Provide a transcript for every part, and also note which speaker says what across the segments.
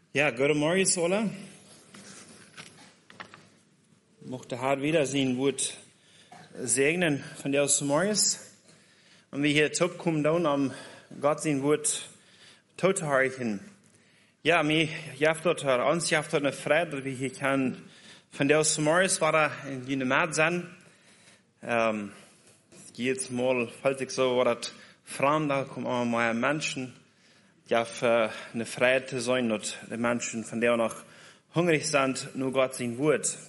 Speaker 1: Ja, guten Morgen, alle. Mochte hart wiedersehen, wird segnen von der aus morgens. Und wir hier zurückkommen, dann am Gott sehen wird, totharchen. Ja, mir jaft dort, uns jaft dort eine Freude, dass wir hier kann von der aus morgens war da in die Mat sein. Jetzt mal, falls ich so, war das Frauen, da kommen auch mal Menschen. Ja, für eine Freiheit zu sein, und die Menschen, von der noch hungrig sind, nur Gott sein Wort.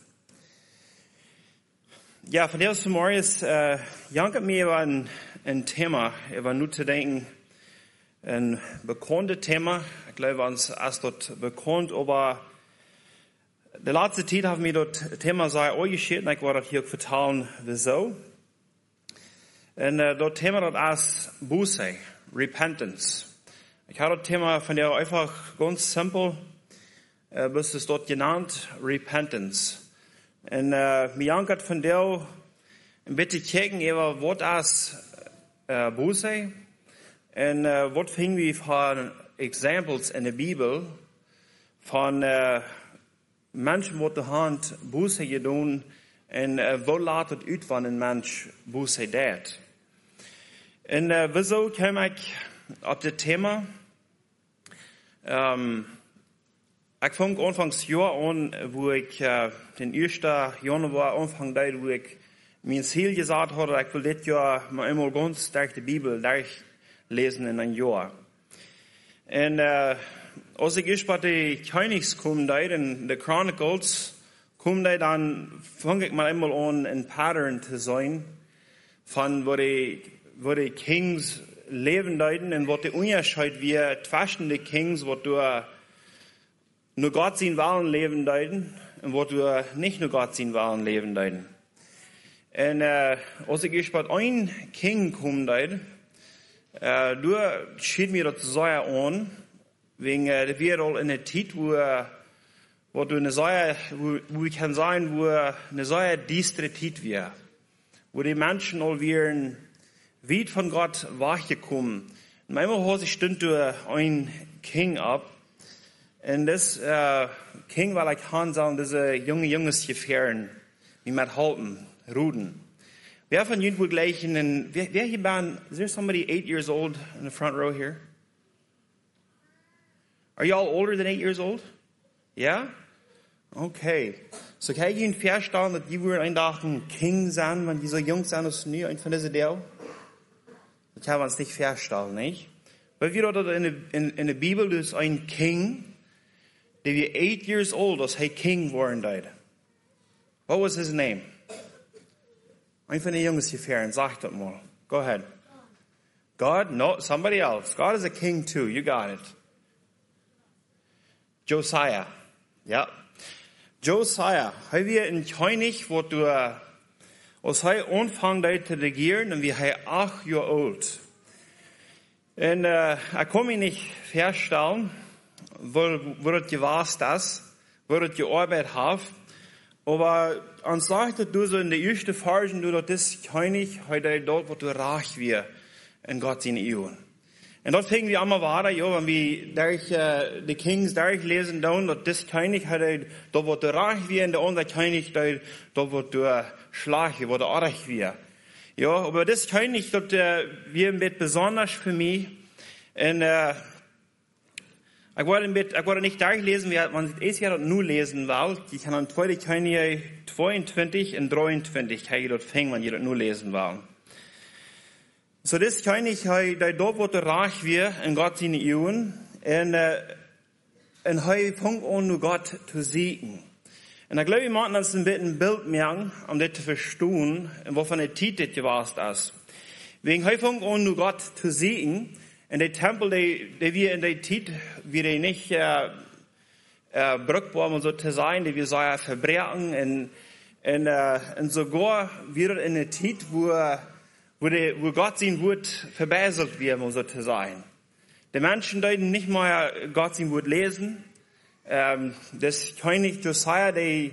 Speaker 1: Ja, von der aus morgens, jankert mir über ein Thema, über nur zu denken, ein bekanntes Thema. Ich glaube, uns ist dort bekannt, aber die letzte Zeit haben wir dort Thema sei angeschickt, und ich war das hier vertellen, wieso. Und dort Thema dort ist Buße, Repentance. Ich habe das Thema von der einfach ganz simpel, bis es dort genannt, Repentance. Und mir jankert von der ein bisschen checken, über was ist Buße und was finden wir von Examples in der Bibel von Menschen, die die Hand Buße getan und wo latet ut, wann ein Mensch Buße tät. Und wieso kam ich auf das Thema? Ich fang anfangs Jahr an, wo ich den 1. Januar Anfang da, wo ich mein Ziel gesagt hatte, ich will das Jahr mal einmal ganz durch die Bibel durchlesen in ein Jahr. Und als ich erst bei den Königs komme, da in den Chronicles, komme da, dann fange ich mal einmal an, ein Pattern zu sein, von wo die Kings leben deuten und was der Unterschied wird zwischen den Kings, wo du nur Gott sein Wahlen leben deuten und wo du nicht nur Gott sein Wahlen leben deuten. Und als ich erst bei ein King komme deut, du schied mir das sehr an, wegen der wir all in der Zeit, wo du eine sehr, wo ich kann sagen, wo eine sehr distre Zeit wir, wo die Menschen all wären weit von Gott wachgekommen. Und manchmal hat sich stünd ein King ab. Und das King war like Hansel, diese junges Gefähren, wie man halten, Ruden. Wer von Ihnen wohl gleich wer hier waren, is there somebody 8 years old in the front row here? Are you all older than 8 years old? Yeah? Okay. So kann ich Ihnen feststellen, dass die wohl ein Tag ein King sein, wenn die so jung sind, als nie ein von diesen der. Das kann man es nicht feststellen, nicht? Weil wir dort in der Bibel, das ist ein King, der wir 8 years old, als er King worden died. What was his name? Ein von den Jungs Gefähren, sag das mal. Go ahead. God? No, somebody else. God is a king too. You got it. Josiah. Ja. Josiah. Haben wir einen König, wo du als er anfang da zu regieren, und wir haben 8 Jahre alt. Und ich kann mich nicht feststellen, wo das gewasst ist, wo das gearbeitet hat. Aber uns sagt du so in der ersten Phase, du das König, heute dort, wo du reich wir in Gott seine Ehren. Und dort fingen wir einmal weiter, ja, wenn wir durch die Kings durchlesen, dann, dass das König heute dort, wo du reich wir, und der andere König dort, wo du schlag, wo du reich wir. Ja, aber das König, dort, wir ein bisschen besonders für mich. Und, ich wollte nicht durchlesen, man es ja dort nur lesen will. Ich kann an 2. Könige 22 und 23 kann ich dort fangen, wenn ihr dort nur lesen will. So das König, dort, wo der reich wir, in Gott seine Ehren, und er fängt an, nur Gott zu segnen. Und ich glaube, wir machen uns ein bisschen ein Bild merken, um das zu verstehen, wovon der Titel das gewesen ist. Wegen er fängt an, nur Gott zu segnen. In der Tempel, der wir in der Zeit, wir nicht brückbar, um so zu sein, die wir so verbrechen, und sogar wir in der Zeit, wo Gott sein Wort verbessert wird, um so zu sein. Die Menschen deuten nicht mal Gott sein Wort lesen. Das König Josiah, der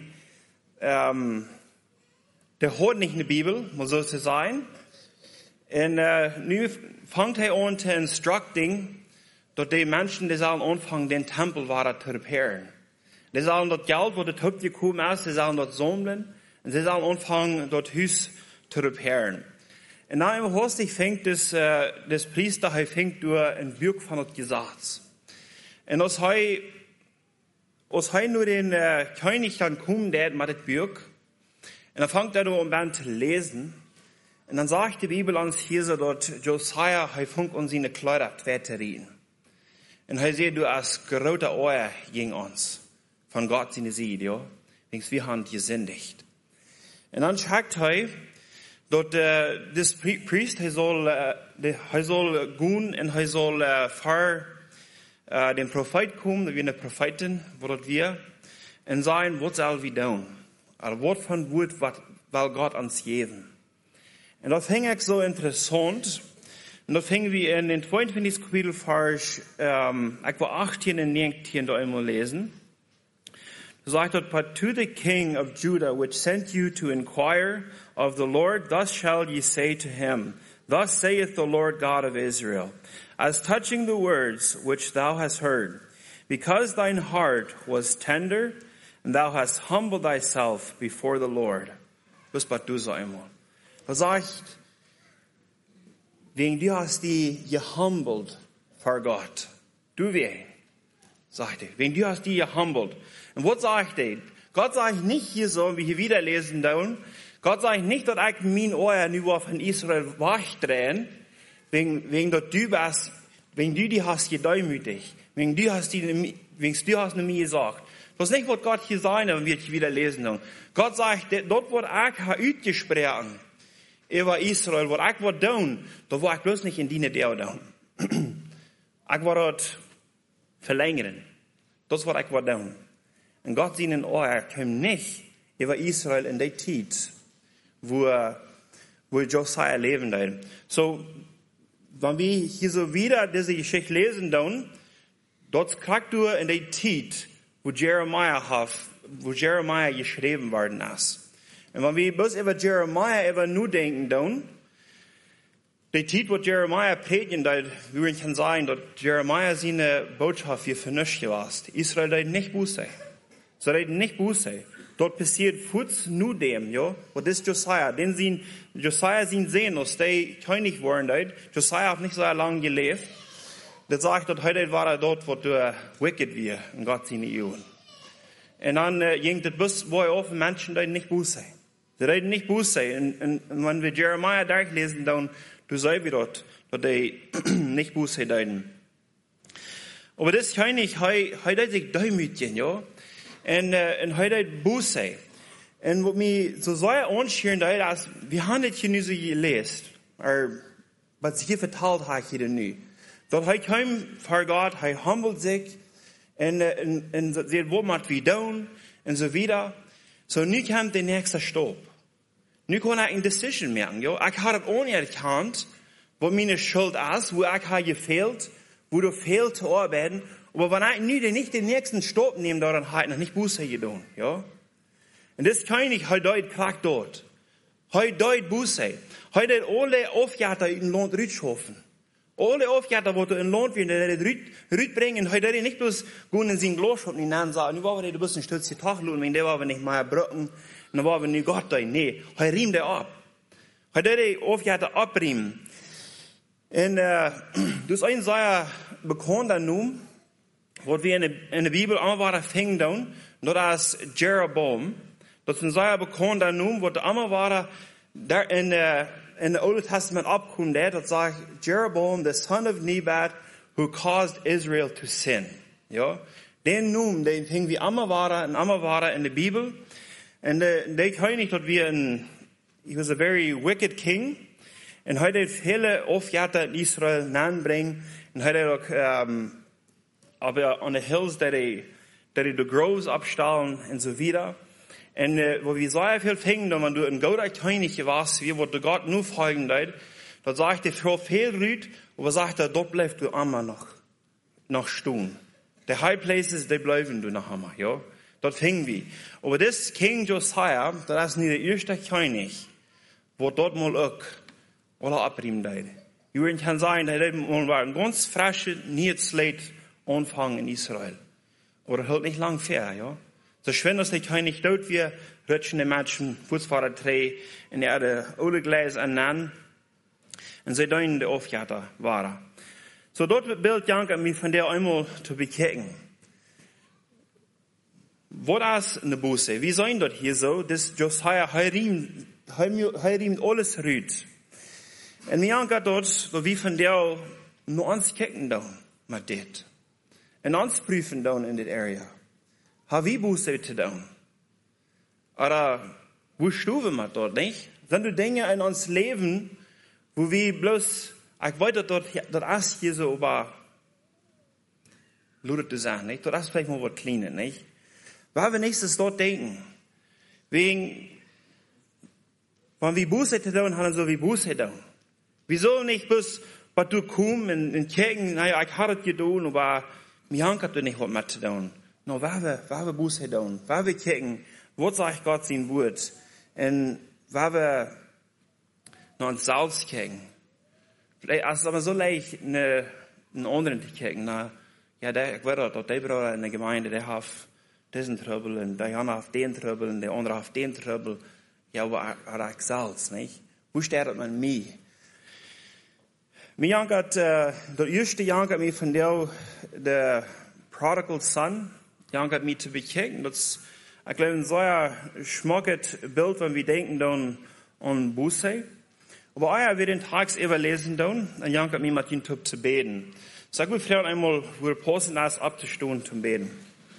Speaker 1: hat nicht eine Bibel, um so zu sein. Und nu fängt er an zu instructing dort die Menschen, die sollen anfangen, den Tempel weiter zu reparieren. Die sollen dort Geld, wo das Haupt gekommen ist, die sollen dort sammeln und sie sollen anfangen, dort Haus zu reparieren. Und dann im Hostig fängt das Priester, fängt durch ein Buch von dem Gesetz. Und als nur den König dann kommt, der mit dem Buch, und dann fängt an zu lesen, und dann sagt die Bibel uns hier so, dort Josiah, fängt an seine Kleider zu reden. Und sieht, du hast große Ohr gegen uns, von Gott seine Seite, ja. Denkst, wir haben gesündigt. Und dann sagt dort das Priest, soll gehen und soll vor den Prophet kommen, wie eine Prophetin, wo dort wir, und sagen, was soll wir tun? Also, was von Wort, was will Gott uns geben? Und das fing ich so interessant. Und das fingen wir in den 22. Kapitel, Vers, etwa 18 und 19 da einmal lesen. Da sagt dort, but to the king of Judah, which sent you to inquire of the Lord, thus shall ye say to him, thus saith the Lord God of Israel, as touching the words which thou hast heard, because thine heart was tender, and thou hast humbled thyself before the Lord. Was bat du so einmal? Da sagt, wegen du hast die gehumbelt vor Gott. Du weh, sagt er. Wegen du hast die gehumbelt. Und was sagt er? Gott sagt nicht hier so, wie wir wieder lesen da. Gott sagt nicht, dass ich mein Ohr nur von Israel wachdrehen, wegen dass du bist, wegen du die hast gedemütigt, wegen du hast nicht mir gesagt. Das ist nicht, was Gott hier sagt, wenn wir wieder lesen. Gott sagt, dort wird ich ausgesprochen über Israel, was ich wird tun, da war ich bloß nicht in deine Deo tun. Ich war dort verlängern. Das war ich wird tun. Und Gott seinen Ohr kam nicht über Israel in der Zeit, wo Josiah leben da. So, wenn wir hier so wieder diese Geschichte lesen, dann, dort kriegst du in der Zeit, wo Jeremiah geschrieben worden ist. Und wenn wir bloß über Jeremiah nur denken, dann, die Zeit, wo Jeremiah predigen, wir können sagen, dass Jeremiah seine Botschaft für vernünftig war. Israel hat nicht Buße. Sie hat nicht Buße. Dort passiert Futz nur dem, ja. Und das ist Josiah. Josiah sind sehen, dass der König worden ist. Josiah hat nicht so lange gelebt. Das sagt, dass heute war dort, wo der wicked wir, in Gott seine Juden. Und dann ging das bis, wo auf Menschen, die nicht Buße. Sie reden nicht Buße. Und wenn wir Jeremiah durchlesen, dann, du sei wie dort, dass die nicht Buße deuten. Aber das König, heute sich demütigen, ja. Und heute Buße. Und was mir so sehr anschauen, dass wir haben das hier nicht so gelesen. Was ich hier verteilt habe, hier nicht. Dort hij kam vor Gott, hij humbelt sich, und sieht, wo man wie tun, und so wieder. So, nu kommt der nächste Stopp. Nu kann ich eine Decision machen, jo. Ich habe es anerkannt, wo meine Schuld ist, wo ich habe gefehlt, wo du fehlt zu arbeiten. Aber wenn ich nu nicht den nächsten Stopp nehme, dann habe ich noch nicht Buße getan, ja. Und das kann ich heute kriegt dort. Heute dort Buße. Heute alle Aufgaben in Land rückschaffen. Alle Aufgaben, die du in Land willst, die rütbringen, heute nicht bloß gehen in sein Glas und dann sagen, nu war du bist ein Stütz die Tag lohnen, wenn der war nicht mehr brücken, dann war wir nicht Gott da. Nee, heute riemt er ab. Heute die Aufgaben abriemen. Und, das ist ein sehr bekannter Name, was wir in der Bibel einmal finden, und das ist Jeroboam. Das ist ein sehr bekannter Name, was einmal war, in der Old Testament abkommt, das sagt Jeroboam, the son of Nebat, who caused Israel to sin. Ja, den Namen, den finden wir einmal war in der Bibel. Und der König, dass he was a very wicked king. Und heute viele Aufgaben in Israel bringen. Und heute auch, aber on the hills, dass die Groves abstahlen und so wieder. Und wo wir sehr viel finden, wenn du ein guter König warst, wie wo du Gott nur folgen leid, da sagt die Frau viel rüht, aber sagt er, dort bleibst du immer noch stehen. Die High Places, die bleiben du noch einmal, ja. Dort finden wir. Aber das King Josiah, das ist nicht der erste König, wo dort mal auch alle abriemen leid. Jürgen kann sein, dass das war ein ganz frische, Niederschlägt Anfang in Israel. Oder halt nicht lang fair, ja. So schön, dass die nicht dort wir rutschen die Menschen, Fußfahrer drei, in der Olegleis aneinander. Und sie dann die Aufgabe waren. So dort wird Bild Janke mich von der einmal zu bekehren. Was ist eine Buße? Wie sein dort hier so, dass Josiah heirim alles rüht. Und mir Janke dort, so wie von der nur uns kicken down, mit det. Und uns prüfen down in der Area. Haben wir Buße zu down? Oder, wo stufen wir dort, nicht? Sind du Dinge in uns Leben, wo wir bloß, ich wollte dort erst hier so über, Luder zu sagen, nicht? Dort erst vielleicht mal was Kleines, nicht? Weil wir nächstes dort denken. Wegen, wenn wir Buße zu tun haben, so wie Buße tun. Wieso nicht bloß, was du kommst und kirchen, naja, ich hatte es getan, aber mir hat nicht was mit zu tun. No, weil wir Buße tun, weil wir kirchen, was sagt Gott sein Wort, und weil wir noch uns selbst kirchen. Vielleicht ist es aber so leicht, einen anderen zu kirchen, na, ja, ich weiß doch, der Bruder in der Gemeinde, der hat diesen Trouble, und der andere hat den Trouble, und der andere hat den Trouble. Ja, aber ich selbst, nicht? Wo steht man mich? Mir jankert, der erste jankert mich von der Prodigal Son, jankert mich zu bekennen. Das, ich glaube, ein sehr schmockendes Bild, wenn wir denken dann an Buße. Aber auch wir den Tags überlesen dann, dann jankert mich mit ihm zu beten. Sag mir vielleicht einmal, wo wir passen, das abzustehen zum Beten.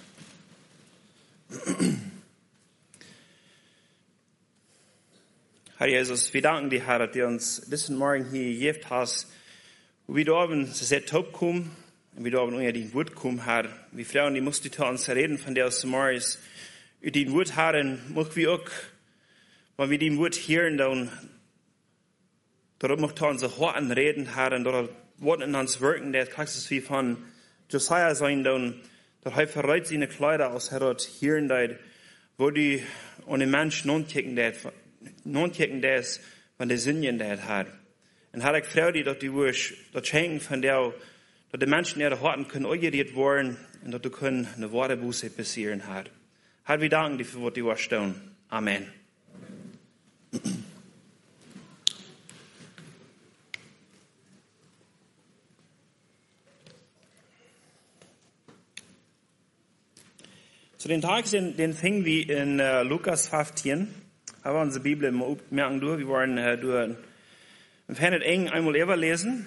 Speaker 1: Herr Jesus, wir danken dir, Herr, dass du uns diesen Morgen hier gegeben hast, wo wir da oben sehr top kommen, und wir da oben unter dein Wort kommen, Herr. Wir fragen, die musst du zu uns reden, von der aus dem Morgens, über dein Wort, Herr, und möchten wir auch, wenn wir dein Wort hören, dann, dort möchten wir unsere Horten reden, Herr, und dort Worte in uns wirken, der kannst es wie von Josiah sein, dann, dort halt verreit seine Kleider aus, Herr, dort hören, wo die, und den Menschen non kicken des, von der Sinnen der hat. Und Herr, ich freue dich, dass du das Schenken von der, dass die Menschen ihre Horten können euch worden, und dass du können eine Wortebuße passieren, Herr. Herr, wir danken dir für was du hast tun. Amen. Zu den Tag, den fingen wir in Lukas 15. Aber unsere Bibel merken durch, wir wollen durch ein Fernet eng einmal überlesen.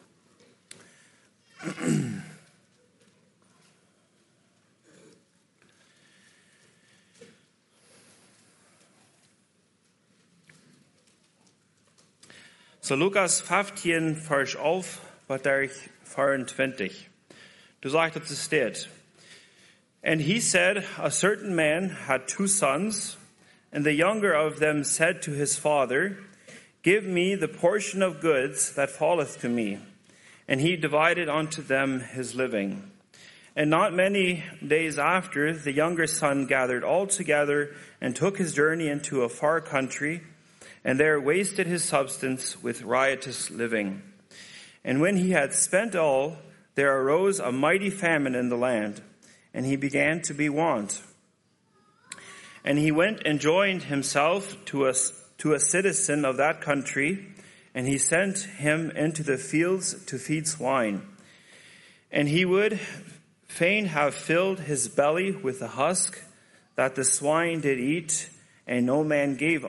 Speaker 1: So Lukas 15, Vers 11, was da 24. Du sagst, dass es steht. And he said, a certain man had 2 sons, and the younger of them said to his father, give me the portion of goods that falleth to me. And he divided unto them his living. And not many days after, the younger son gathered all together and took his journey into a far country, and there wasted his substance with riotous living. And when he had spent all, there arose a mighty famine in the land, and he began to be want. And he went and joined himself to a citizen of that country, and he sent him into the fields to feed swine. And he would fain have filled his belly with the husk that the swine did eat, and no man gave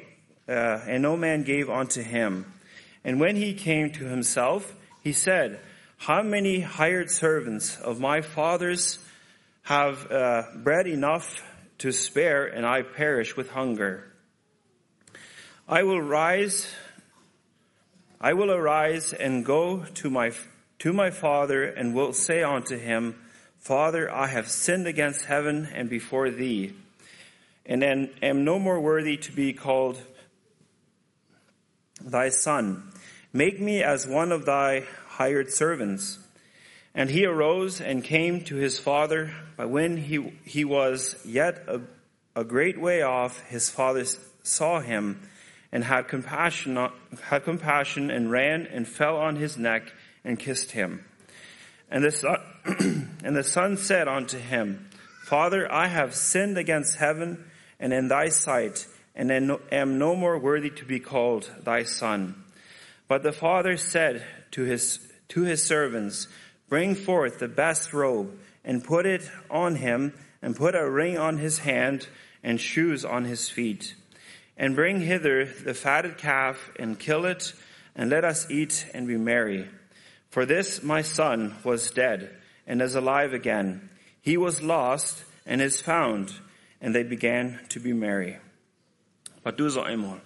Speaker 1: unto him. And when he came to himself, he said, how many hired servants of my father's have bread enough to spare, and I perish with hunger. I will arise and go to my father, and will say unto him, Father, I have sinned against heaven and before thee, and am no more worthy to be called thy son. Make me as one of thy hired servants. And he arose and came to his father, but when he was yet a great way off, his father saw him, and had compassion and ran and fell on his neck and kissed him. And the son said unto him, Father, I have sinned against heaven and in thy sight, and am no more worthy to be called thy son. But the father said to his servants, Bring forth the best robe, and put it on him, and put a ring on his hand, and shoes on his feet. And bring hither the fatted calf, and kill it, and let us eat and be merry. For this my son was dead, and is alive again. He was lost, and is found. And they began to be merry. Wat doe zo eenmaal?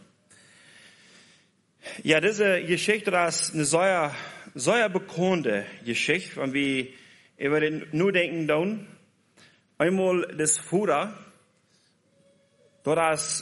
Speaker 1: Ja, diese Geschichte, das ist eine sehr bekannte Geschichte, wenn wir über den nur denken tun. Einmal das Futter, das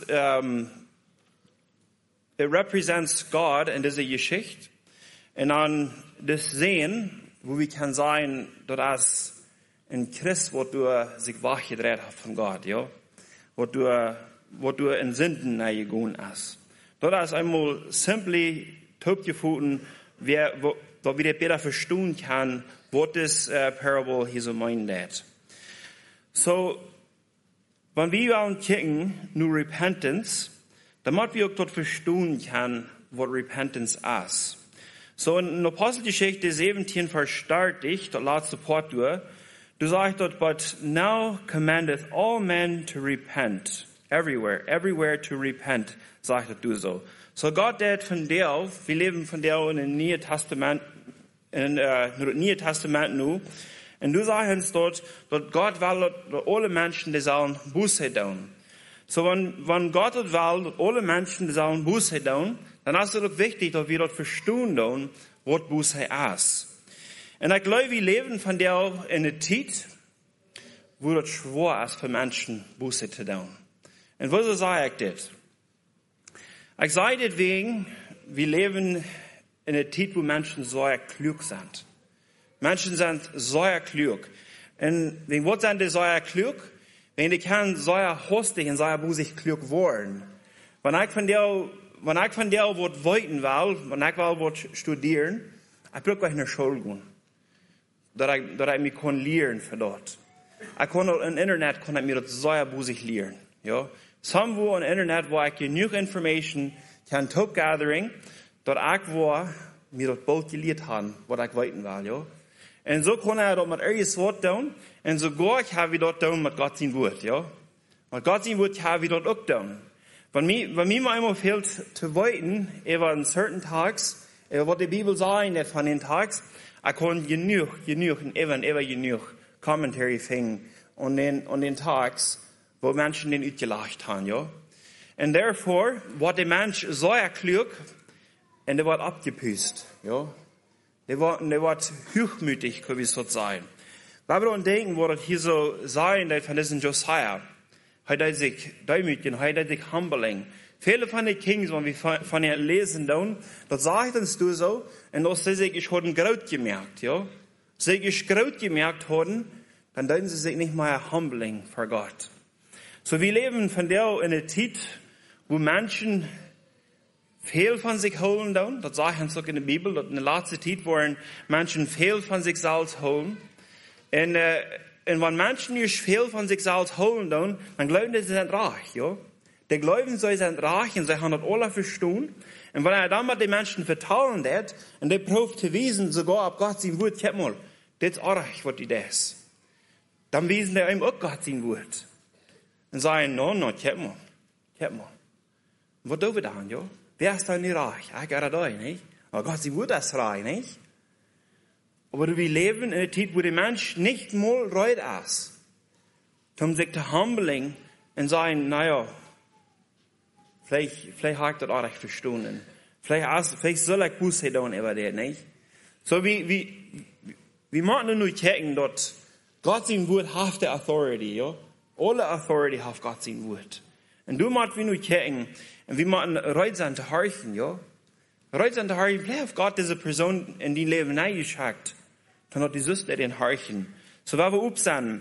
Speaker 1: it represents God in dieser Geschichte. Und dann das Sehen, wo wir kann sein, dass ein Christ, wo du sich wachgedreht hast von Gott, ja, wo du in Sünden gegangen hast. Das ist einmal simply topgefunden, wo wir besser verstehen kann, was das Parable hier so meint. So, wenn wir angucken, nur Repentance, dann müssen wir auch dort verstehen kann, was Repentance ist. So, in Apostelgeschichte 17 verstart ich, das letzte Part durch, du sagst dort, but now commandeth all men to repent. Everywhere to repent, sagt du so. So Gott hat von dir, wir leben von dir in dem Neuen Testament, nu. Und du sagst dort, dass Gott will, dass alle Menschen, die sollen Buße tun. So wenn Gott will, dass alle Menschen, die sollen Buße tun, dann ist es auch wichtig, dass wir dort verstehen, was Buße ist. Und ich glaube, wir leben von dir in einer Zeit, wo es schwer ist für Menschen, Buße zu tun. Und wieso sage ich das? Ich sage deswegen, wir leben in einer Zeit, wo Menschen sehr klug sind. Menschen sind sehr klug. Und was sind die sehr klug? Wenn die können sehr hostig und sehr busig klug werden. Wenn ich von dir was weiten will, wenn ich will was studieren, ich brauche in der Schule gehen. Dass ich mich lernen von dort. Ich kann auf dem Internet mir das sehr busig lernen. Ja? Somewhere on the Internet, wo ich genug Information kann top gathering, dass ich mir das bald gelehrt haben, was ich weiten will, ja. Und so kann ich das mit irgendwas Wort tun, und sogar ich habe das tun mit Gott sein Wort, ja. Mit Gott sein Wort habe ich das auch tun. Wenn mir mal einmal fehlt zu weiten, über einen certain Tags, was die Bibel sagt von den Tags, ich kann genug und ever genug Commentary finden an den Tags, wo Menschen den uitgelacht haben, ja. Und therefore, was der Mensch sehr klug, und der wird abgepüst, ja. Der wird hochmütig, kann ich so sagen. Wenn wir uns denken, wo das hier so sein, von diesem Josiah, hat er sich demütig, hat er sich humbling. Viele von den Kings, wenn wir von ihnen lesen, das sagt uns du so, und dass sie sich schon Graut gemerkt, ja. Sie sich Graut gemerkt haben, dann denken sie sich nicht mehr humbling vor Gott. So, wir leben von der in einer Zeit, wo Menschen viel von sich holen, das sagt uns auch in der Bibel, dass in der letzten Zeit wollen Menschen viel von sich selbst holen. Und wenn Menschen nicht viel von sich selbst holen, dann glauben sie sind reich, ja. Die glauben, sie sind reich und sie haben das alle verstanden. Und wenn er dann mit den Menschen vertrauen wird, und der probt zu wiesen, sogar ab Gott sein Wort, guck mal, das ist auch reich, was die das. Dann wiesen die ihm auch Gott sein Wort. Und sagen, no, guck mal. Was tun wir dann, ja? Wer ist dann nicht reich? Ich gehe da nicht. Aber Gott, sie wird das reich, nicht? Aber wir leben in einer Zeit, wo der Mensch nicht mal reut ist. Um sich zu humbling und sagen, naja, vielleicht habe ich das auch recht verstanden. Vielleicht soll ich Buße tun über das, nicht? So wir müssen nur checken, dass Gott sein Wort hat die Authority, ja? Alle Authority hat Gott sein Wort. Und du musst nur checken, und wir müssen reut sein zu horchen, ja? Reut sein zu horchen, vielleicht hat Gott diese Person in die Leben eingeschickt, dann hat die Süster den horchen. So, wenn wir aufsehen,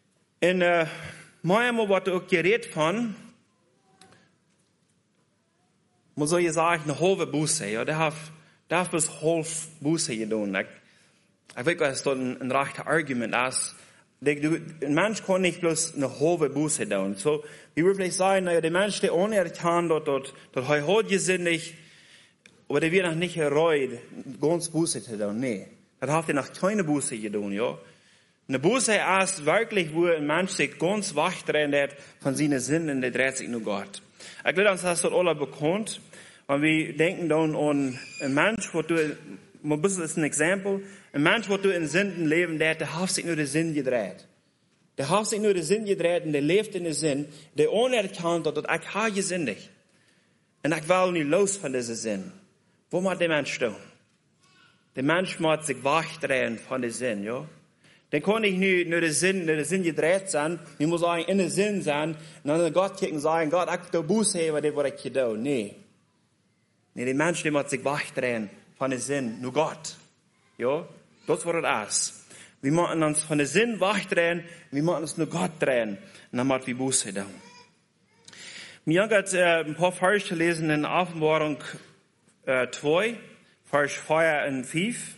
Speaker 1: in manchmal wird auch geredet von, man soll ja sagen, eine halbe Buße, ja, der hat bis halb Buße getan. Ich weiß, dass das ein rechtes Argument ist. Ein Mensch kann nicht bloß eine halbe Buße tun. So, wie wir vielleicht sagen, naja, der Mensch, der unerkannt, dort hat gesündigt, aber der wird noch nicht gereut, ganz Buße zu tun. Nee. Das hat er noch keine Buße getan, ja. Eine Buße ist wirklich, wo ein Mensch sich ganz wachdreht von seinen Sünden und der dreht sich nur Gott. Ich glaube, das ist alle bekannt. Und wir denken dann an einen Mensch, wo du, ein bisschen ist ein Exempel, ein Mensch, wo du in Sünden leben, der hat sich nur den Sinn gedreht. Der hat sich nur den Sinn gedreht und der lebt in den Sinn, der unerkannt hat, dass ich habe gesündigt. Und ich will nicht los von diesem Sinn. Wo muss der Mensch stehen? Der Mensch muss sich wachdrehen von dem Sinn, ja. Dann kann ich nicht nur den Sinn gedreht sein, ich muss sagen, in den Sinn sein, und dann an Gott gucken und sagen, Gott, ich will Buße haben, das was ich getan. Nee. Nee, der Mensch, der muss sich wachdrehen von dem Sinn, nur Gott. Ja, das war das. Wir müssen uns von dem Sinn wachdrehen, wir müssen uns nur Gott drehen, und dann müssen wir Buße tun. Mir hat ein paar Verse gelesen in Offenbarung 2, Vers 4 und 5.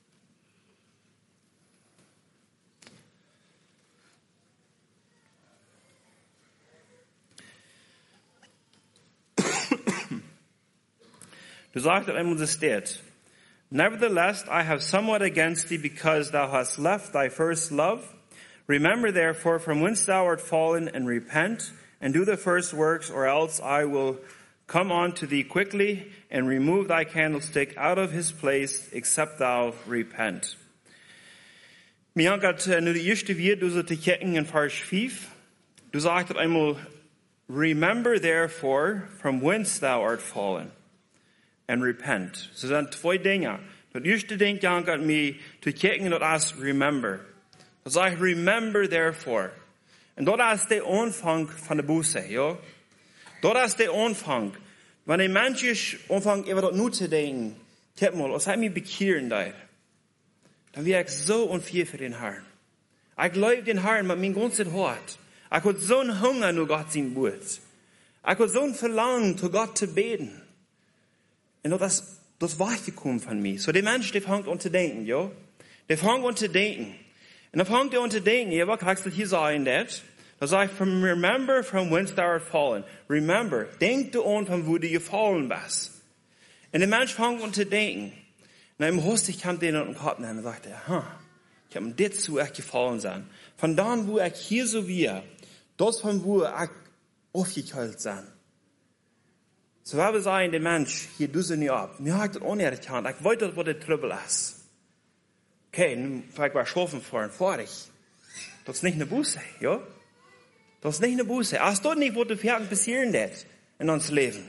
Speaker 1: Du sagst einmal, das steht. Nevertheless, I have somewhat against thee, because thou hast left thy first love. Remember therefore from whence thou art fallen, and repent, and do the first works, or else I will come on to thee quickly, and remove thy candlestick out of his place, except thou repent. Mir hat nur die erste Vier, du sollst checken in Vers 5. Du sagst einmal, remember therefore from whence thou art fallen. And repent. So sind zwei Dinge. Das erste Ding, hat mir zu checken, das ist remember. Das sagt, remember therefore. Und das ist der Anfang von der Buße, ja. Das ist der Anfang. Wenn ein Mensch anfängt, über das nur zu denken, guck mal, was hat mich bekehren da? Dann wäre ich so unviel für den Herrn. Ich glaube den Herrn mit meinem ganzen Hort. Ich habe so einen Hunger, nur Gott sein Wort. Ich habe so ein Verlangen, zu Gott zu beten. Und das war gekommen von mir. So der Mensch, der fängt an zu denken, ja. Der fängt an zu denken. Und dann fängt er an zu denken, ja, was kannst du hier sagen, das? Da sagt ich, remember from whence thou art fallen. Remember, denk du an, von wo du gefallen bist. Und der Mensch fängt an zu denken. Und im Host, ich kann den an den Kopf nehmen. Und sagt er, ich habe mir das zu echt gefallen sein. Von da, wo ich hier so wie, das von wo ich aufgekühlt sein. So wir wir sagen, der Mensch, hier du sie nicht ab. Mir hat das unerkannt. Ich weiß, was der Trübel ist. Okay, nun vielleicht war Schafen fahren, fertig. Das ist nicht eine Buße, ja? Das ist nicht eine Buße. Das ist doch nicht, was du fertig passieren lässt in uns Leben.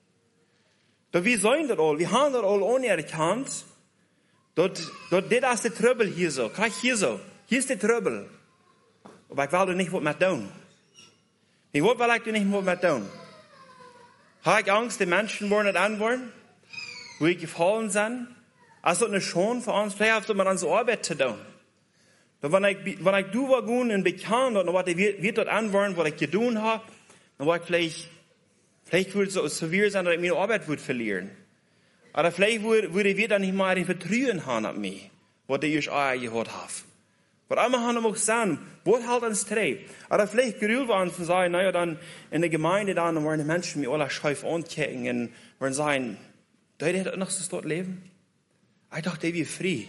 Speaker 1: Da wir sollen das all, wir haben das all unerkannt. Das ist der Trübel hier so. Gleich hier so. Hier ist der Trübel. Aber ich will nicht, was mit tun. Ich will vielleicht nicht, was mit tun. Habe ich Angst, die Menschen wollen nicht antworten, wo ich gefallen sind? Also eine Schon für uns, vielleicht haben wir unsere Arbeit zu tun. Wenn ich du war gut und bekannt und was wird dort antworten, was ich getan habe, dann war ich vielleicht würde es so schwer sein, dass ich meine Arbeit würde verlieren. Oder vielleicht würde ich dann nicht mal den Vertrauen haben an mich, was ich auch gehört habe. Was immer haben wir auch sagen, was halt uns trägt. Oder vielleicht gerührt wir uns und sagen, naja, dann in der Gemeinde dann wollen die Menschen mir alle schief angucken und wollen sagen, da hätte noch das dort leben. Ich dachte, der wäre frei.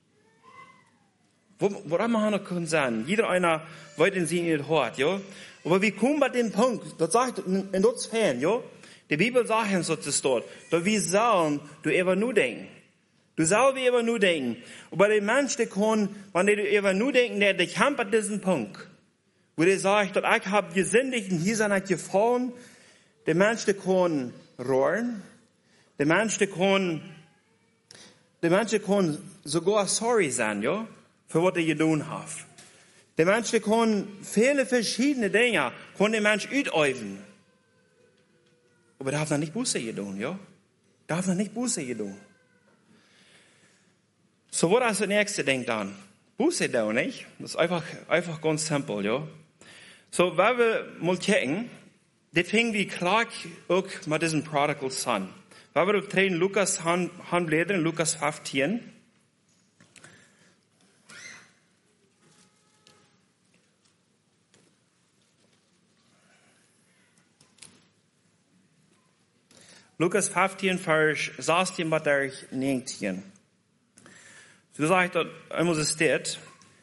Speaker 1: Wo immer haben wir können sagen, jeder einer wollte in sie nicht hört, ja. Aber wir kommen bei dem Punkt, das sagt, in das Fan, ja. Die Bibel sagt uns, das dort, da wir sollen, du ever nur denken. Du sollst über nur denken. Und bei dem Menschen, der kann, wenn du über nur denken, der kommt bei diesem Punkt, wo der sagt, dass ich habe gesündigt und hier sind ich gefallen. Der Mensch, der kann rohren. Der Mensch, der kann sogar sorry sein, ja, für was er getan hat. Der Mensch, der kann viele verschiedene Dinge, kann der Mensch üben. Aber darf noch nicht Buße getan, ja. Darf noch nicht Buße getan. So, was ist das nächste Ding dann? Buße da, nicht? Das ist einfach ganz simpel, ja. So, wenn wir mal checken, det fing vi krak ook med diesen prodigal son. Hvad var det træen Lukas, han bläder in Lukas 15. Lukas 15, vers 16 bis 19. So sagt er, einmal es steht,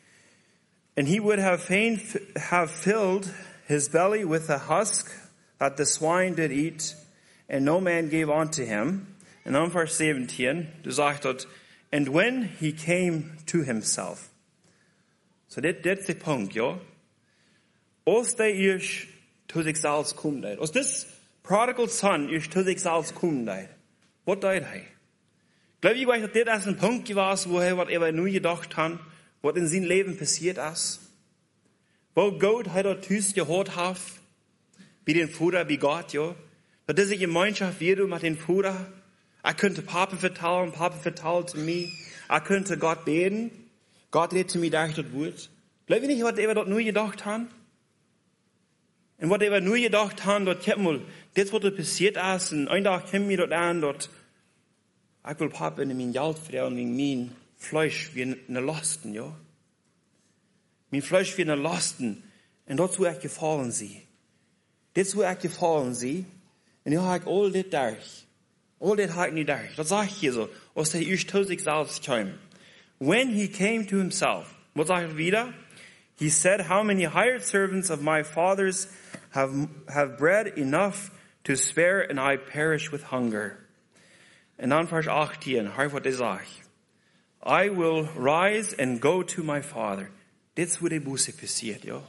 Speaker 1: and he would have fain have filled his belly with the husk that the swine did eat, and no man gave unto him. And on verse 17, du sagt dort, and when he came to himself. So that's the punkt, ja. Als der isch zu sich selbst kommt, als das prodigal son isch zu sich selbst kommt, was deut er? Glaub ich, dass das ein Punkt gewesen, wo er was er nur gedacht hat, was in seinem Leben passiert ist. Wo Gott hat er tüß gehört hat, wie den Vater, wie Gott, ja. Dass diese Gemeinschaft wie du mit den Vater, er könnte Papa vertraut zu mir, er könnte Gott beten, Gott redet zu mir durch das Wort. Glaub ich nicht, was er dort nur gedacht hat? Und was er nur gedacht hat, dort kennt mal, das, was passiert ist, und ein Tag kommt mir dort an, dort, ich will Papa in mein Geld verdienen, wegen mein Fleisch wie eine Lasten, ja. Mein Fleisch wie eine Lasten. Und dazu ich gefallen sie. Dazu ich gefallen sie. Und ich habe all das durch. All das habe ich nicht durch. Das sage ich hier so. Aus der ich zu sich selbst kam. When he came to himself. Was sage ich wieder? He said, how many hired servants of my father's have bread enough to spare, and I perish with hunger. Und dann Vers 18, hör was er sagt. I will rise and go to my father. Das wo die Buße passiert, ja.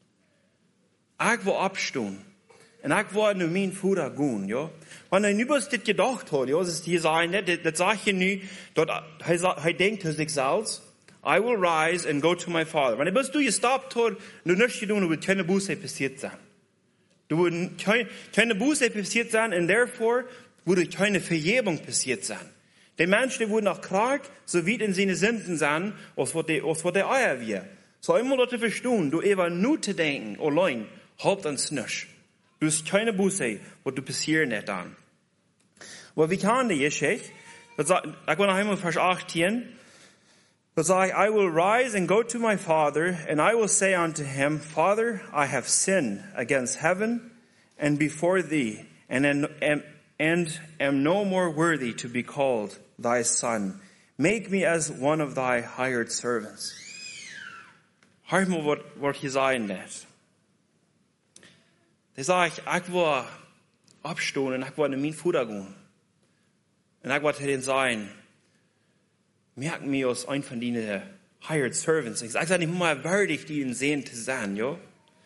Speaker 1: Ich will abstehen. Und ich will nur mein Vater gehen, ja. Wenn er nicht das gedacht hat, ja, das ist hier sein, das sagt er nicht, dort, er denkt zu sich selbst, I will rise and go to my father. Wenn er bis du gestoppt hat, du nichts getan, dann wird keine Buße passiert sein. Du wird keine Buße passiert sein, und therefore, würde keine Vergebung passiert sein. Die Menschen, die wurden auch krank, so wie in seine Sünden sein, als was der Eier wir. So einmal dort zu verstehen, du eher nur zu denken, allein, haupt ans nicht. Du hast keine Buße, was du passieren nicht dann. Aber wie kann die Geschichte? Ich will noch einmal Vers 18. Da sage ich, I will rise and go to my father, and I will say unto him, Father, I have sinned against heaven and before thee, and am no more worthy to be called thy son. Make me as one of thy hired servants. Hör mal, was hier sein lässt. Da sage ich will abstehen und ich will in mein Vater gehen. Und ich will zu denen sagen, merk mir aus ein von deinen hired servants. Ich sage nicht mal würdig, die ihn sehen zu sein, ja.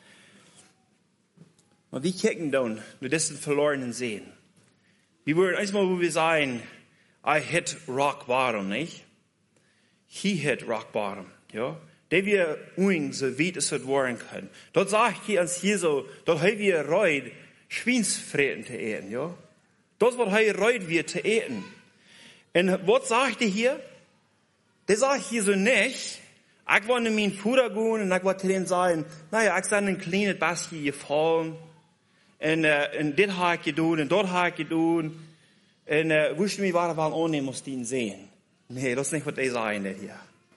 Speaker 1: Aber wie kicken dann, nur das verlorenen sehen? Wir würden erstmal, wo wir sagen, I hit rock bottom, nicht? He hit rock bottom, ja? Der wir so weit es wird werden können. Dort sagt ich uns hier so, dort haben wir Reut, Schweinsfreten zu eten, ja? Das wird hier Reut wir zu eten. Und was sagt er hier? Der sagt hier so nicht, ich will in meinen Vater gehen und ich will zu denen sagen, naja, ich bin ein kleines bisschen gefallen. Und das habe ich getan, und dort habe ich getan. Und wusste mich, was er annehmen muss, ihn sehen. Nee, das ist nicht, was die sagen hier.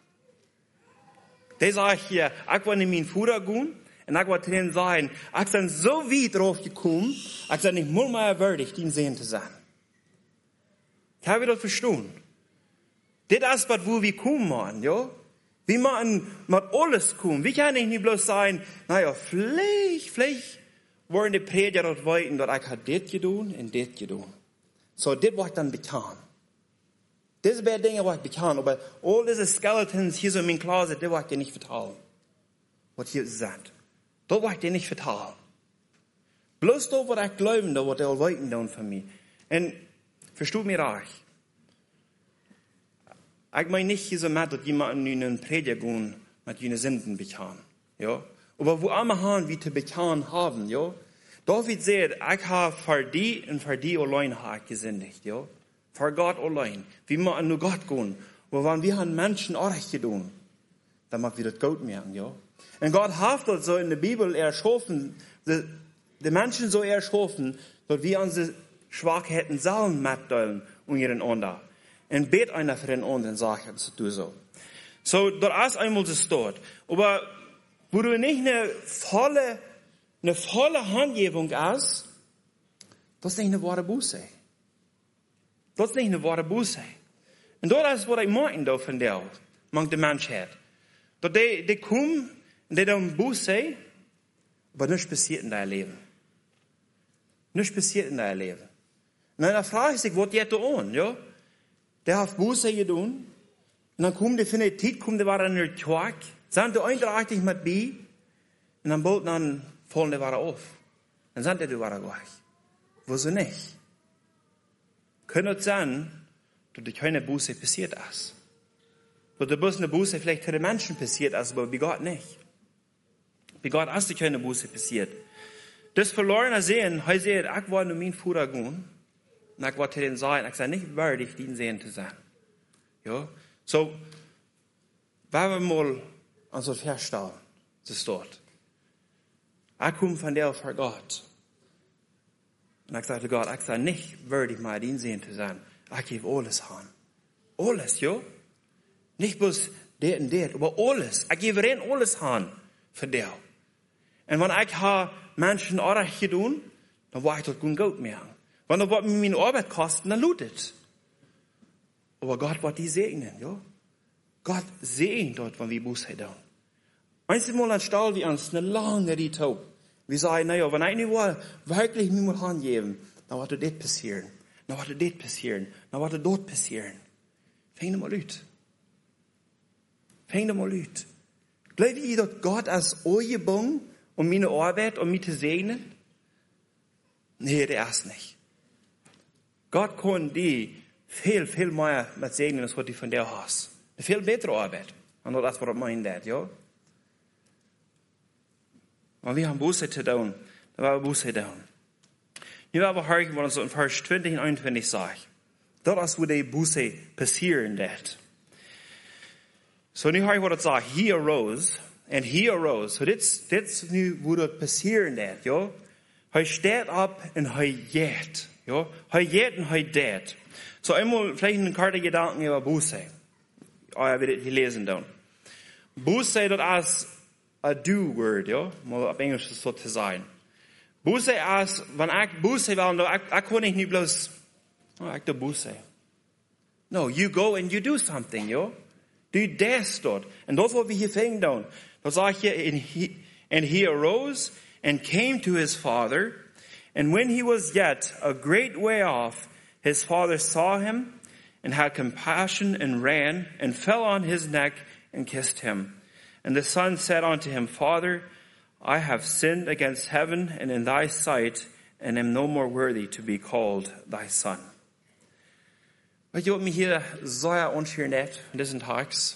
Speaker 1: Die sagen hier, ich will in meinen Vater gehen, und ich will zu denen sagen, ich bin so weit drauf gekommen, ich bin nicht mehr würdig, ihn sehen zu sein. Ich habe das verstanden. Das ist, wo wir kommen, ja? Wir machen mit alles kommen. Wir können nicht bloß sagen, naja, vielleicht wollen die Prediger dort weiten, dass ich habe das getan und das getan. So, das war ich dann bekannt. Diese beiden Dinge war ich bekannt, aber all diese Skeletons hier so in meinem Closet, das war ich dir nicht vertrauen. Was hier sagt. Das war ich dir nicht vertrauen. Bloß da, was ich glauben, da, was die weiten dann von mir. Und, versteht mir recht. Ich meine nicht hier so mit, dass jemand in einen Prediger gehen, mit ihren Sünden bekannt. Ja? Aber wo immer haben wir zu bekannt haben, ja? David sagt, ich habe für die und für die allein gesündigt, ja? Für Gott allein. Wir müssen nur Gott gehen. Aber wenn wir an Menschen auch recht tun, dann mag wir das Gott merken, ja? Und Gott hat das so in der Bibel erschaffen, die Menschen so erschaffen, dass wir unsere Schwachheiten sollen mitteilen und ihren anderen. Und bet einer für den anderen, sagt er, das tut so. So, dort ist einmal das dort. Aber, wo du nicht eine volle Handgebung hast, das ist nicht eine wahre Buße. Das ist nicht eine wahre Buße. Und das ist, was ich meine, von der, man die Menschheit. Dass die kommen, und die haben Buße, aber nichts passiert in deinem Leben. Nichts passiert in deinem Leben. Und dann frage ich sich, was geht da an, ja? Der hat Buße getan, und dann kommt die für eine Zeit, kommt die war an der Tag, sind die eintrachtig mit bei, und dann bald dann fallen die war auf. Dann sind die war gleich. Wieso nicht? Könnte es sein, dass die keine Buße passiert ist. Dass die bloß eine Buße vielleicht für die Menschen passiert ist, aber bei Gott nicht. Bei Gott ist die keine Buße passiert. Das verlorene Sehen, er sagt, ich war nur mein Vater gehen, und ich wollte den sagen, ich sei nicht würdig, den Sehen zu sein. Ja? So, wenn wir mal an so feststellen, das ist dort. Ich komme von der vor Gott. Und ich sagte Gott, ich sei nicht würdig, mal den Sehen zu sein. Ich gebe alles an. Alles, ja? Nicht bloß das und das, aber alles. Ich gebe rein alles an für dich. Und wenn ich Menschen Arbeit getan, dann war ich dort kein Geld mehr. Wenn das was mir meine Arbeit kostet, dann lutet. Aber Gott wird die segnen, ja? Gott segnet dort, wenn wir Buße tun. Einmal anstelle wir uns eine lange Ritt. Wir sagen, naja, wenn ich nicht wirklich mir mal angeben, dann wird das passieren. Dann wird das passieren. Dann wird dort passieren. Fängt mal an. Fängt mal an. Glaubt ihr, dass Gott als Ohrgebung um meine Arbeit, um mich zu segnen? Nee, der ist nicht. Gott kann die viel mehr mit segnen, als was die von der hast. Eine viel bessere Arbeit. Und das, was ich meine, ja? Und wir haben Buße zu tun. Da war Buße tun. Hier werden wir hören, was uns in Vers 20 und 21 sagt. Das ist, wo die Buße passieren wird. So, nu hören wir, was es sagt. He arose. And he arose. So, das ist nu, wo das passieren wird, ja? Er steht ab und er geht, ja? Er geht und er geht. So, einmal vielleicht ein paar Gedanken über Buße. Ja, wir das lesen dann. Buße, das ist a do-word, ja? Mal auf Englisch so zu sein. Buße ist, wenn ich Buße will, ich kann nicht bloß, ich do Buße. No, you go and you do something, ja? Du das dort. Und das, was wir hier finden, dann. Das sagt hier, and he arose and came to his father, and when he was yet a great way off, his father saw him, and had compassion, and ran, and fell on his neck, and kissed him. And the son said unto him, Father, I have sinned against heaven and in thy sight, and am no more worthy to be called thy son. Weet je wat me hier sehr unschön in diesen Tags?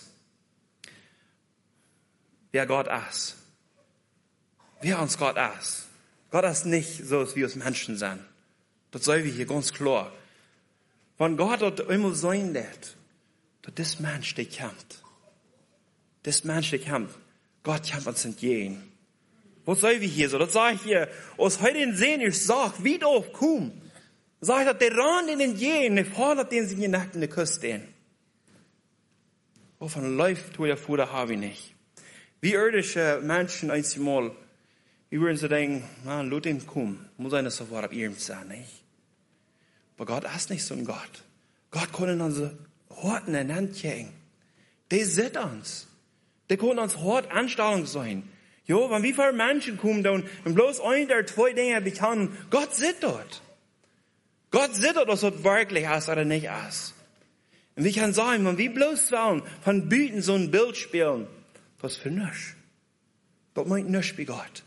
Speaker 1: Wer Gott ist. Wer uns Gott ist. Gott ist nicht so, wie uns Menschen sind. Das sagen wir hier ganz klar. Wenn Gott dort immer sein wird, dass das Mensch, der kämpft. Das Mensch, der kämpft. Gott kämpft uns entgegen. Was sagen wir hier so? Das sage ich hier. Aus heute sehen, ich sag, wie doof, komm. Sag ich, dass der Rand in den Jähen, der fordert den sich in der Nacht in der Küste. Wovon läuft, wo der Futter habe ich nicht. Wie irdische Menschen einmal, wie würden sie denken, lass ihn kommen. Muss einer sofort ab ihrem sein, nicht? Aber Gott ist nicht so ein Gott. Gott kann in unsere Horten in den Hand kriegen. Der sieht uns. Der kann uns hart Anstellung sein. Jo, wenn wie viele Menschen kommen da und bloß ein der zwei Dinge bekennen, Gott sieht dort. Gott sieht dort, dass das wirklich ist oder nicht ist. Und wir können sagen, wenn wir bloß wollen, von Büten so ein Bild spielen, was für nichts. Das meint nichts bei Gott.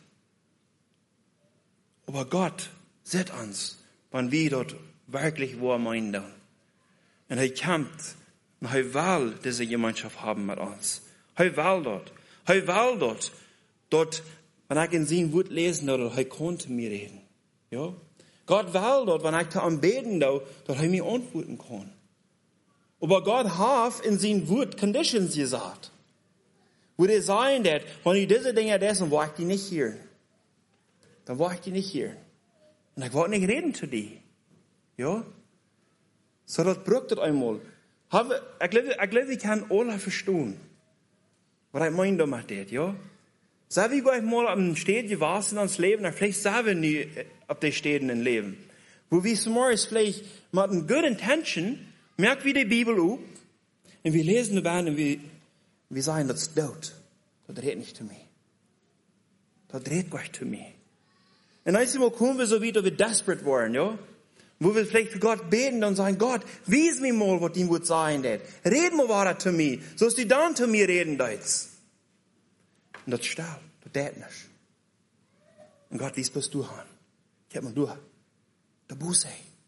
Speaker 1: Aber Gott sieht uns, wenn wir dort wirklich wahr meinen. Und er kämpft, und er will diese Gemeinschaft haben mit uns. Er will dort. Er will dort, wenn ich in sein Wort lesen, oder er konnte mir reden. Ja? Gott will dort, wenn ich da am Beten da, dass er mir antworten kann. Aber Gott hat in sein Wort Conditions gesagt. Wo der sagen wird, wenn ich diese Dinge dessen, wo ich die nicht hier. dann war ich die nicht hier. Und ich wollte nicht reden zu dir. Ja? So, das braucht das einmal. Ich glaube, ich kann alle verstehen, was ich meine damit, ja? Sag wie ich mal am Städte gewesen ans Leben, und vielleicht sagen wir nie auf die Städten im Leben. Wo wir morgens vielleicht mit einer guten Intention, merken wir die Bibel auf, und wir lesen die Band, und wir sagen, das ist tot. Das redet nicht zu mir. Das redet Gott zu mir. Und einmal kommen wir so wieder, wir desperate waren, ja? Wo wir vielleicht für Gott beten und sagen, Gott, wies mir mal, was ihm gut sein wird. Red mal was zu mir, so dass die dann zu mir reden deit. Und das ist still, das tät nicht. Und Gott, wie bist du an? Ich hab mal durch. Der Buße.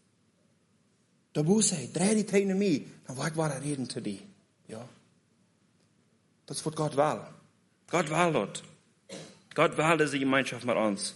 Speaker 1: Dreh die Tränen mir, dann wollt was reden zu dir. Ja? Das ist, was Gott will. Gott will das. Gott will diese Gemeinschaft mit uns.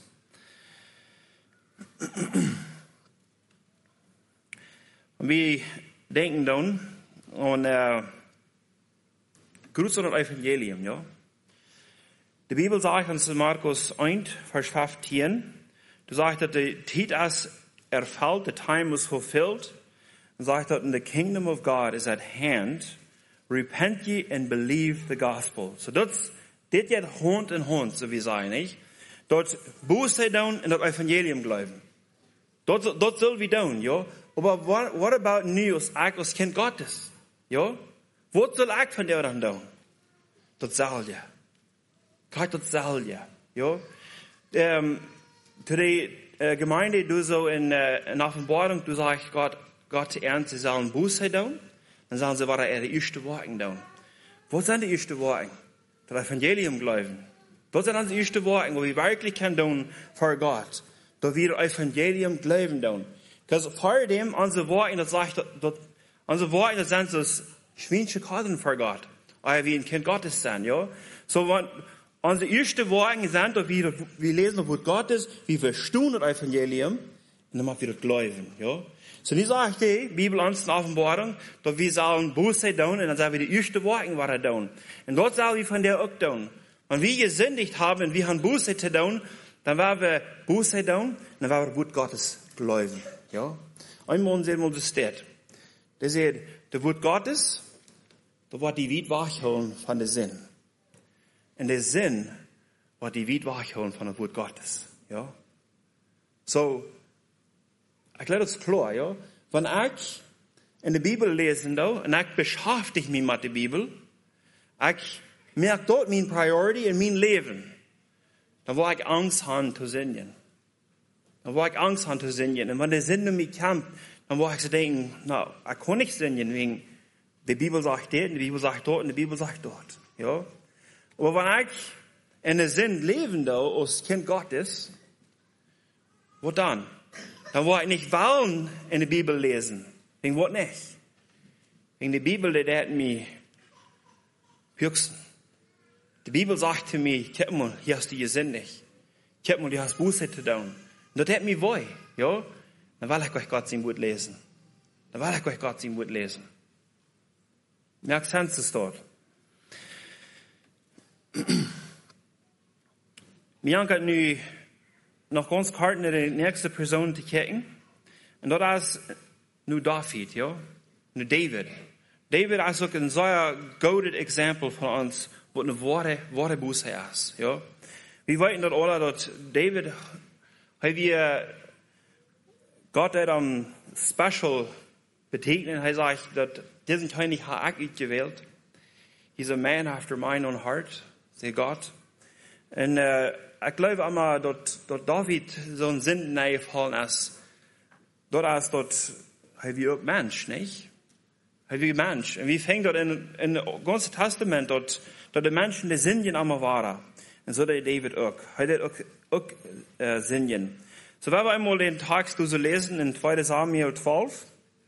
Speaker 1: Und wir denken dann an Gruß und das Evangelium, ja. Die Bibel sagt uns in Markus 1, Vers 15, du sagst, dass die Zeit ist erfüllt, the time was fulfilled. Und sagt, that the kingdom of God is at hand. Repent ye and believe the gospel. So das jetzt Hand in Hand, so wie sagen, nicht? Dort Buße tun und das Evangelium glauben. Dort soll wir tun, ja. Aber what about nu als Kind Gottes? Ja? Was soll ich von dir dann tun? Das soll ja. Gott, das soll ja. Ja? Zu der Gemeinde, du so in Offenbarung, du sagst Gott zu ernst, sie sollen Buße tun. Dann sagen sie, was er die erste Worte tun. Was sind die ersten Worte? Das Evangelium glauben. Das sind die ersten Worte, wo wir wirklich können tun für Gott. Da wir das Evangelium glauben tun. Because vor dem, unsere Worte, das sagt, unsere Worte, das sind so schwierige Karten für Gott. Aber wie ein Kind Gottes sind, ja. So, wenn unsere ersten Worte sind, dass wir lesen das Wort Gottes, wir verstehen das Evangelium, und dann machen wir das glauben, ja. So, nicht sagt die Bibel uns in Offenbarung, dass wir sollen Buße tun, und dann sagen wir die ersten Worte, was tun. Und dort sollen wir von der auch tun. Wenn wir gesündigt haben, und wir haben Buße zu tun, dann werden wir Buße tun, und dann werden wir das Wort Gottes glauben. Ja? Einmal sehen wir das steht. Das ist das Wort Gottes, da wird die Weit wachholen von der Sinn. Und der Sinn wird die Weit wachholen von dem Wort Gottes. Ja? So, ich glaube, das ist klar, ja? Wenn ich in der Bibel lese, und ich beschäftige mich mit der Bibel, ich merke dort meine Priority in mein Leben, dann war ich Angst haben zu singen. Dann war ich Angst haben zu singen. Und wenn der Sinn in mich kam, dann war ich so denken, na, ich kann nicht singen, wegen die Bibel sagt dort, die Bibel sagt dort, und die Bibel sagt dort. Ja? Aber wenn ich in der Sinn leben da, als Kind Gottes, wo dann? Dann war ich nicht wollen in der Bibel lesen. Wegen was nicht? Wegen die Bibel, die hat mich höchsten. Die Bibel sagt zu mir, guck mal, hier hast du gesündigt. Guck mal, du hast Buße zu tun. Und das hat mich wohl, ja? Dann will ich euch Gott sein Wort lesen. Merkt Sens es dort. Wir haben nu noch ganz kort in die nächste Person zu kicken. Und das ist nu David, ja? Nu David. David ist auch ein sehr gutes Exempel von uns, was eine wahre Buße ist, ja? Wir wissen dass alle, dass David, wir Gott hat special betegnet. Er sagt, dass diesen König habe ich gewählt. He's a man after mine own heart, sagt Gott. Und ich glaube immer, dass David so ein Sinn gefallen ist. Dort haben wir auch Mensch, nicht? Haben wir Mensch. Und wir fängt dort in dem ganzen Testament, dort die Menschen, die Sinn immer waren. Und so der David auch. Hat auch Sinn. So werden wir einmal den Text so lesen in 2. Samuel 12.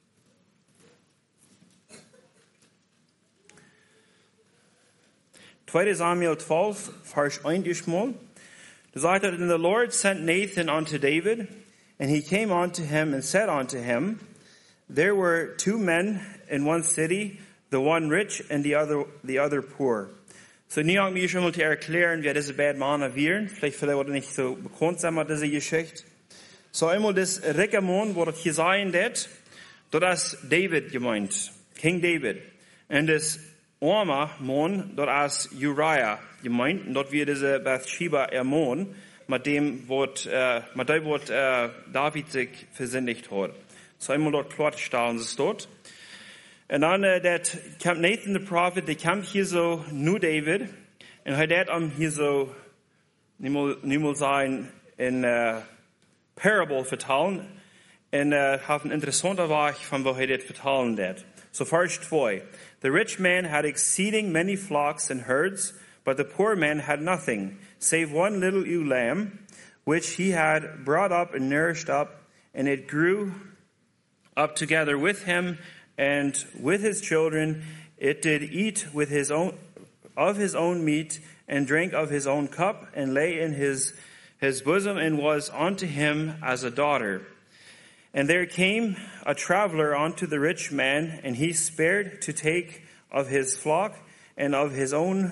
Speaker 1: 2 Samuel 12, Vers 1 mal. Da sagt er, and the Lord sent Nathan unto David, and he came unto him and said unto him, there were 2 men in one city, the one rich and the other poor. So, nie haben wir schon mal zu erklären, wer diese beiden Männer wären. Vielleicht wird nicht so bekannt sein mit dieser Geschichte. So, einmal das Reckermann, wo das hier sein wird, das ist David gemeint. King David. Und das arme Mann, das ist Uriah gemeint. Und dort wird diese Bathsheba ermahnt, mit dem, was David sich versündigt hat. So, einmal dort klarstellen, sie dort. Und dann, kam Nathan, der Prophet, der kam hier so, nur David. Und hat am hier so, niemals sein, in, Parable vertalen. Und, hat ein interessanter Weg, von wo das vertalen wird. So, Vers 2. The rich man had exceeding many flocks and herds, but the poor man had nothing, save one little ewe lamb, which he had brought up and nourished up, and it grew up together with him and with his children. It did eat with of his own meat, and drank of his own cup, and lay in his bosom, and was unto him as a daughter. And there came a traveler unto the rich man, and he spared to take of his flock and of his own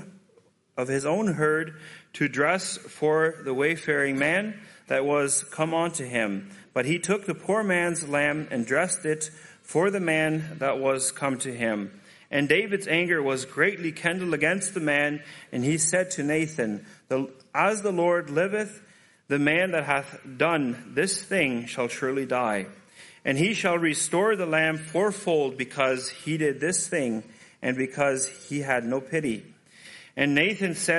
Speaker 1: herd to dress for the wayfaring man that was come unto him. But he took the poor man's lamb and dressed it for the man that was come to him. And David's anger was greatly kindled against the man, and he said to Nathan, As the Lord liveth, the man that hath done this thing shall surely die. And he shall restore the lamb fourfold, because he did this thing, and because he had no pity. And Nathan said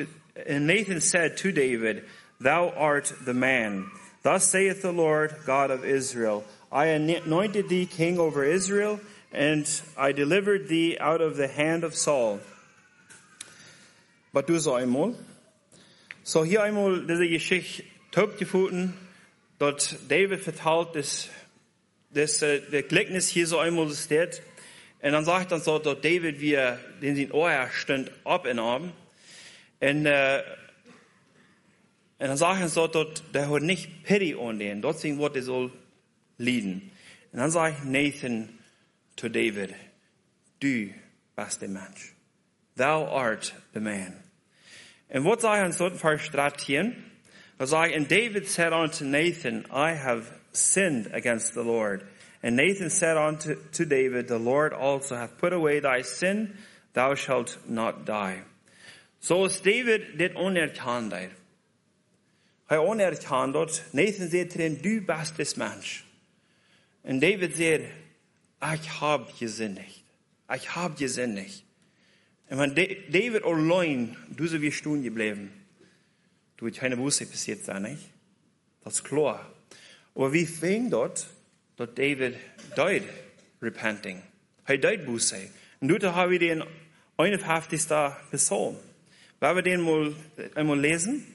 Speaker 1: to David, Thou art the man. Thus saith the Lord God of Israel, I anointed thee king over Israel, and I delivered thee out of the hand of Saul. But du so einmal. So hier einmal diese Geschichte gefunden, dort David vertalt der Gleichnis hier so einmal steht. Und dann sagt dann so, dort David, wie den sein Ohr stand, ab in Arm. Und dann sagt er so, dort, der hat nicht Pity an den, deswegen wird er so leiden. Und dann sagt Nathan zu David, du bist der Mensch. Thou art the man. Und was sagt er in so Vers 13? Er sagt, and David said unto Nathan, I have sinned against the Lord. And Nathan said unto David, the Lord also hath put away thy sin, thou shalt not die. So is David dit onerkannt der. Hij onerkannt dort. Nathan sagt zu ihm, du bist des Mensch. Und David sagt, ich hab gesündigt. Ich hab gesündigt. Und wenn David allein, du so wie stehen geblieben, du wird keine Buße passiert sein, nicht? Das ist klar. Aber wie fing dort David deut repenting. Er deut Buße. Und dort habe ich den 51. Psalm. Wollen wir den einmal lesen?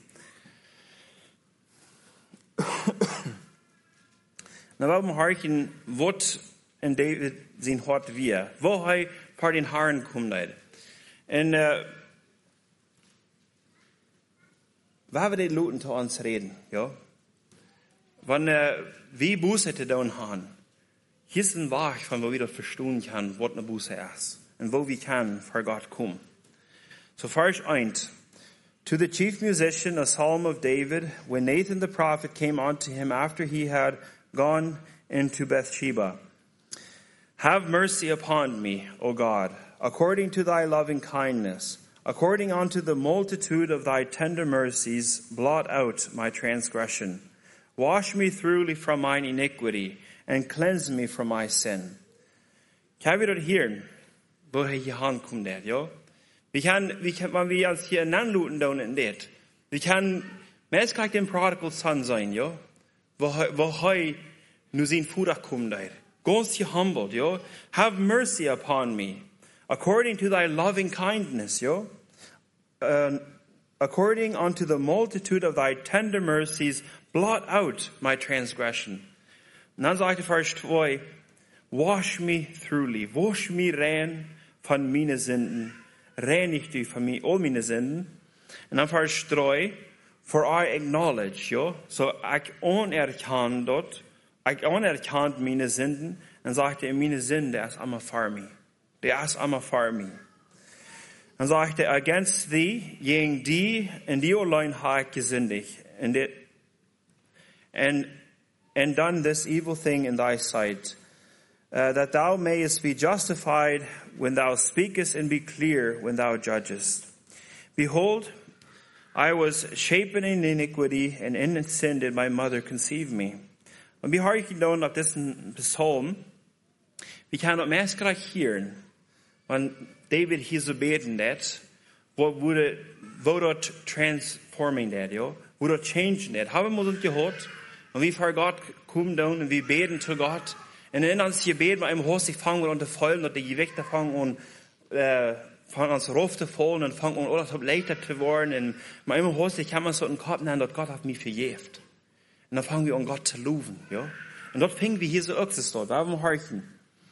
Speaker 1: Dann wollen wir horchen, was in David sein Hort wir. Wo er vor den Haaren kommt. Und wollen wir den Leuten zu uns reden, ja? Wenn wir Buße zu tun haben, hier ist ein Weg, von wo wir das verstehen können, was eine Buße ist. Und wo wir können vor Gott kommen. So Vers 1. To the chief musician, a psalm of David, when Nathan the prophet came unto him after he had gone into Bathsheba. Have mercy upon me, O God, according to thy loving kindness. According unto the multitude of thy tender mercies, blot out my transgression. Wash me thoroughly from mine iniquity, and cleanse me from my sin. Kan vi dort hören, wo hier kommt der, ja? Wenn wir uns hier nanluten da in det. Vi kan mest gleich den prodigal son sein, ja? Wo nu sin Futter kommt der. Ganz humbled, ja? Have mercy upon me, according to thy loving kindness, ja? According unto the multitude of thy tender mercies, blot out my transgression. Und dann sagt Vers 2, wash me thoroughly, wash me rein von meine Sünden, reinig du von mir all meine Sünden. Und dann Vers 3, for I acknowledge, ja, so ich anerkannt meine Sünden, dann sagt er, meine Sünde ist einmal vor mir. Der ist einmal vor mir. Dann sagt er, against thee, gegen die, in die allein habe ich gesündigt, and done this evil thing in thy sight, that thou mayest be justified when thou speakest and be clear when thou judgest. Behold, I was shapen in iniquity, and in sin did my mother conceive me. Und vi har ikke noen av disse psalm. Vi kan nok mest hier, when David hier so beten det, hvor det transforming det, jo, hvor det changing det. Har vi måttet gehört? Und vi får Gott kommen down und vi beten zu Gott. Und in uns Gebet mit einem Haus sich fangen und fallen und die Gewichte fangen und fangen uns rauf zu fallen und fangen oder so leichter zu werden. Und mit einem Haus sich kann man so einen Kopf nehmen, dass Gott hat mich verjährt. Und dann fangen wir an Gott zu loben, ja. Und dort fingen wir hier so öxes dort, warum horchen?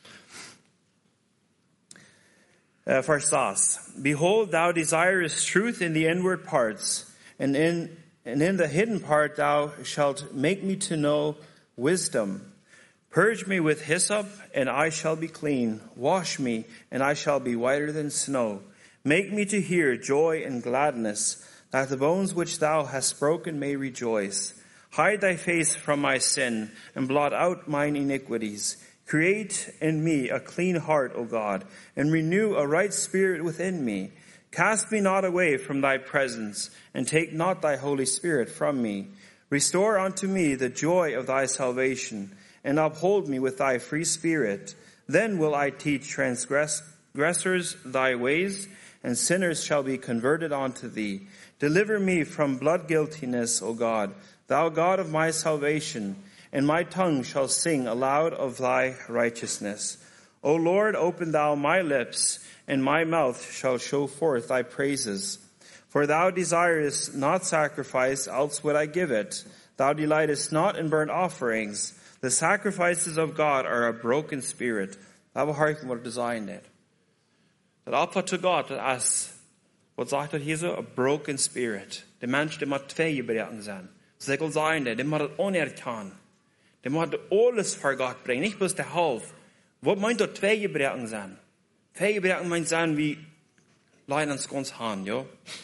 Speaker 1: Vers 6. Behold, thou desirest truth in the inward parts, and in the hidden part thou shalt make me to know wisdom. Purge me with hyssop, and I shall be clean. Wash me, and I shall be whiter than snow. Make me to hear joy and gladness, that the bones which thou hast broken may rejoice. Hide thy face from my sin, and blot out mine iniquities. Create in me a clean heart, O God, and renew a right spirit within me. Cast me not away from thy presence, and take not thy Holy Spirit from me. Restore unto me the joy of thy salvation, and uphold me with thy free spirit. Then will I teach transgressors thy ways, and sinners shall be converted unto thee. Deliver me from blood guiltiness, O God, thou God of my salvation, and my tongue shall sing aloud of thy righteousness. O Lord, open thou my lips, and my mouth shall show forth thy praises. For thou desirest not sacrifice, else would I give it. Thou delightest not in burnt offerings. The sacrifices of God are a broken spirit. Dat we harken wat designed it. Dat offer to God, dat is, wat zegt dat hier zo? A broken spirit. De mens die moet tweegebreken zijn. Så jeg vil si det, de må det onerkjenne. De må det alles for Gott bringen, nicht bloß der halv. Wat meint dat tweegebreken zijn? Tweegebreken meint zijn wie leiden ons ganz hand, jo?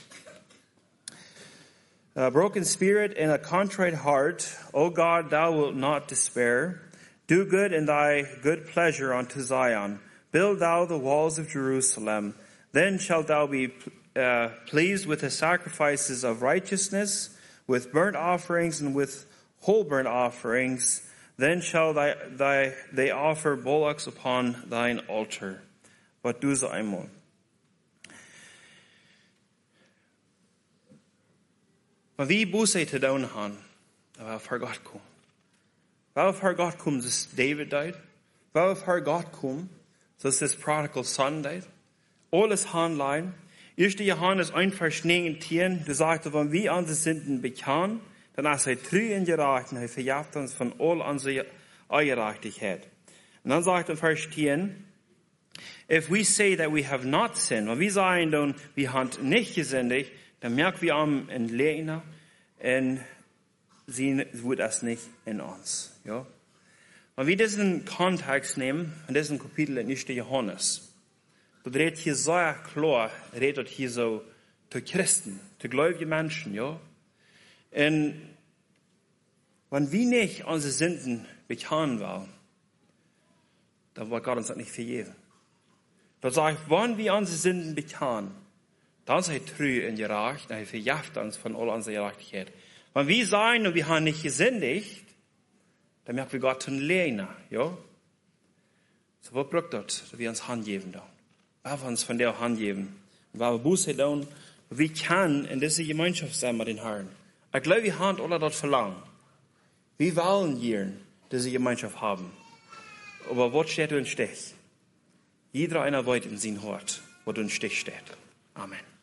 Speaker 1: A broken spirit and a contrite heart, O God, thou wilt not despair. Do good in thy good pleasure unto Zion. Build thou the walls of Jerusalem. Then shalt thou be pleased with the sacrifices of righteousness, with burnt offerings and with whole burnt offerings. Then shall they offer bullocks upon thine altar. Wat du so einmal. Maar wie boosheid te doen gaan, dat we voor God komen. Waar we voor God komen, zoals David deed. Waar we voor God komen, zoals this prodigal son deed. Alles handleiden. 1. Johannes 1, Vers 19, du sagst, wenn wir unsere Sünden bekennen, dann ist er treu und gerecht und er vergibt uns von all unserer Ungerechtigkeit. Und dann sagt er in Vers 10, if we say that we have not sinned, wenn wir sagen dann, wir haben nicht gesündigt, dann merken wir am in Lehner und sie wird das nicht in uns. Ja? Wenn wir diesen Kontext nehmen, in diesem Kapitel in 1. Johannes, dann redet hier sehr klar, redet hier so zu Christen, zu gläubigen Menschen, ja. Und wenn wir nicht unsere Sünden bekennen wollen, dann wird Gott uns das nicht vergeben. Da sagt, wenn wir unsere Sünden bekennen, dann ist er treu und gerecht, und er vergibt uns von all unserer Gerechtigkeit. Wenn wir sagen, und wir haben nicht gesündigt, dann merken wir Gott zu lehnen, ja. So was braucht das, dass wir uns Hand geben da. Weil wir uns von der Hand geben. Weil wir Buße tun, wir können in dieser Gemeinschaft sein mit den Herrn. Ich glaube, wir haben alle dort verlangen. Wir wollen hier diese Gemeinschaft haben. Aber was steht uns Stich? Jeder einer weiß in seinem Hort, was uns Stich steht. Amen.